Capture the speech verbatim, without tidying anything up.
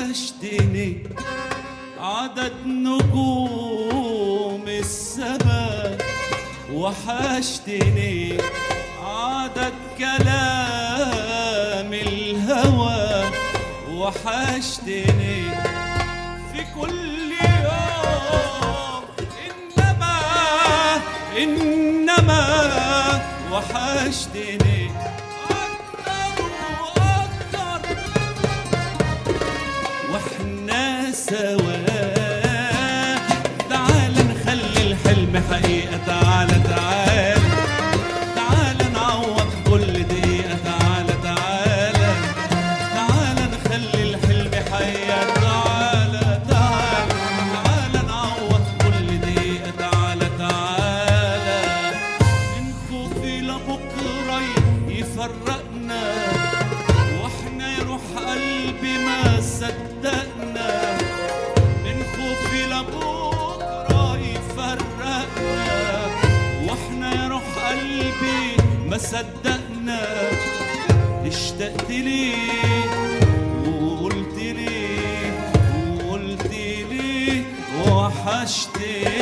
وحشتني عدد نجوم السماء، وحشتني عدد كلام الهوى، وحشتني في كل يوم، إنما إنما وحشتني أكتر وأكتر وإحنا سوا. تعال نخلي الحلم حقيقة، تعال تعال تعال نعوض كل دقيقة، تعال تعال تعال نخلي الحلم حقيقة، تعال تعال تعال نعوض كل دقيقة، تعال تعال. من خوفي لبكرة يفرقنا، واحنا يروح قلبي ما صدقنا، من خوفي لبكرة يفرقنا، واحنا يروح قلبي ما صدقنا. اشتقت لي وقلت لي وقلت لي وحشتني.